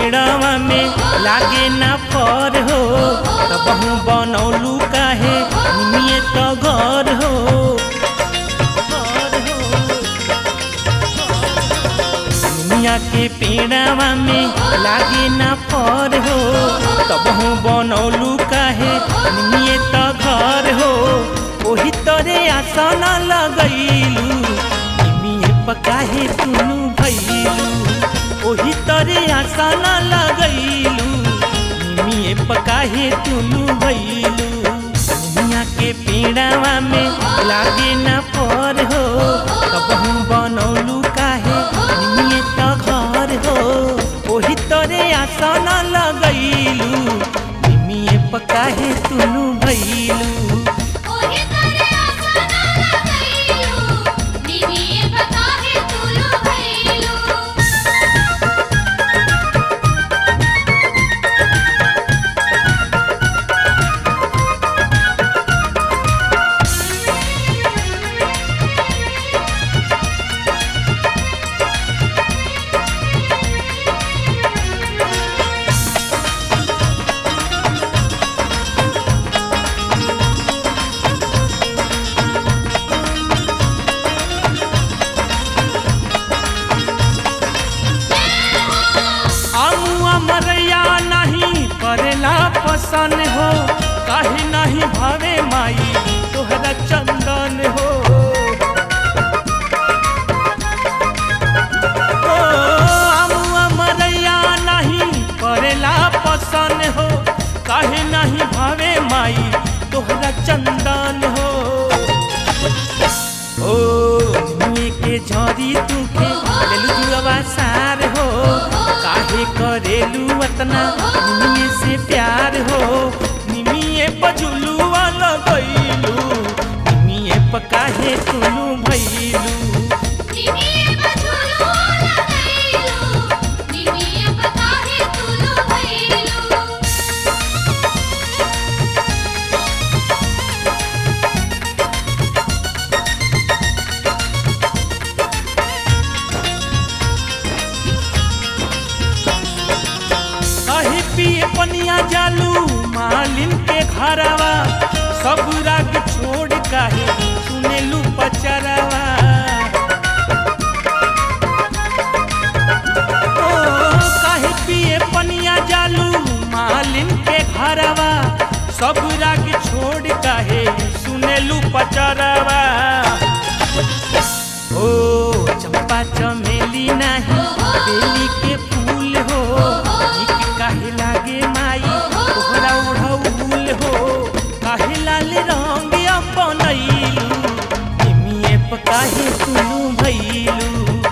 पेड़वा में लागे ना फर हो तबहू बनौलू काहे निमिये तो घर हो। निमिया के पेड़वा में लागे ना फर हो तबहू बनौलू काहे निमिये तो घर हो। ओही तोरे आसन लगैलू निमिये पकाहे तुनु भैलू। ओही तोरे आसन लगैलू निमिये पकाहे तुनु भैलू। निमिया के पेड़वा में लागे ना फर हो तबहू बनौलू काहे निमिये तो घर हो। ओही तोरे आसन लगैलू निमिये पकाहे तुनु भैलू। मरैया नहीं करेला पसंद हो काहे नहीं भावे माई तोहरा चंदन हो। आमुआ मरैया नहीं करेला पसंद हो काहे नहीं भावे माई तोहरा चंदन हो। ओ निमिये के झड़ी तुखे लेलू जुआवा सार हो काहे करेलू अतना निमिये से प्यार हो। निमिये पजुलुआ लगैलू निमिये पकाहे तुनु भैलू। पिए पनिया जालू मालिन के घरवा सब राग छोड़ काहे सुनेलू पचरवा। काहे पिए पनिया जालू मालिन के घरवा सब राग छोड़ काहे सुनेलू पचरवा। ओ चंपा चमेली नहीं बेली के फूल हो काहे लागे माई तोहरा ओढ़ौल हो। काहे लाल रंग अपनैलू निमिये पकाहे तुनु भैलू।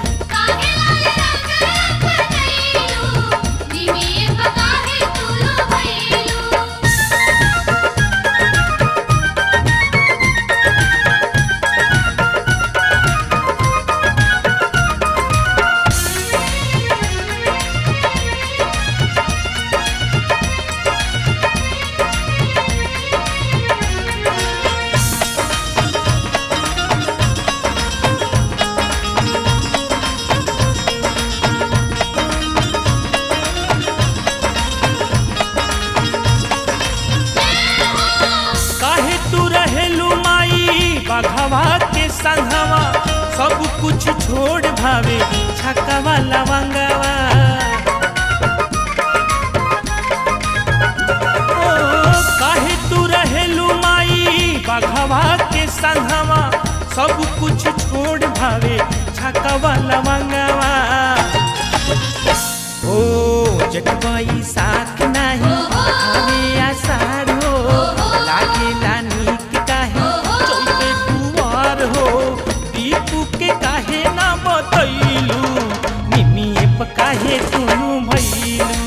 बाघवा के संघवा सब कुछ छोड़ भावे छकवा लवंगवा। काहे तू रहेलू माई बाघवा के संघवा सब कुछ छोड़ भावे छकवा लवंगवा। ओ जटवाई साथ नहीं हमें आसार हो लागे लानी काहे चौबे दुआर हो। दीपू के काहे ना बतैलू निमिये पकाहे तुनु भैलू।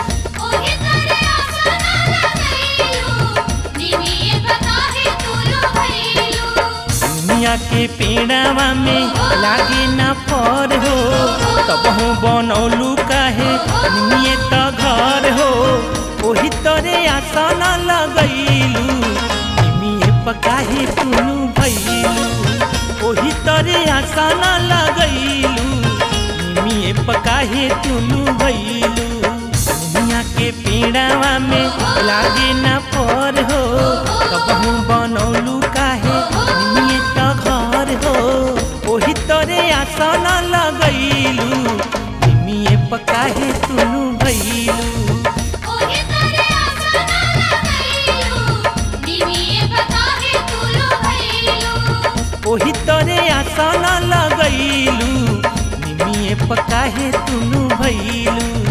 निमिया के पेड़वा में लागे ना फर हो तबहू बनौलू काहे निमिये तो घर हो। ओही तोरे आसन लगैलू निमिये पकाहे तुनु भैलू। ओही तोरे आसन लगैलू निमिये पकाहे तुनु भैलू। पेड़ावा में लागे ना पर हो कबहू बनौलू काहे निमिये त घर हो ओही तोरे आसन लगैलू निमिये पकाहे तुनु भैलू ओही तोरे आसन लगैलू निमिये पकाहे तुनु भैलू।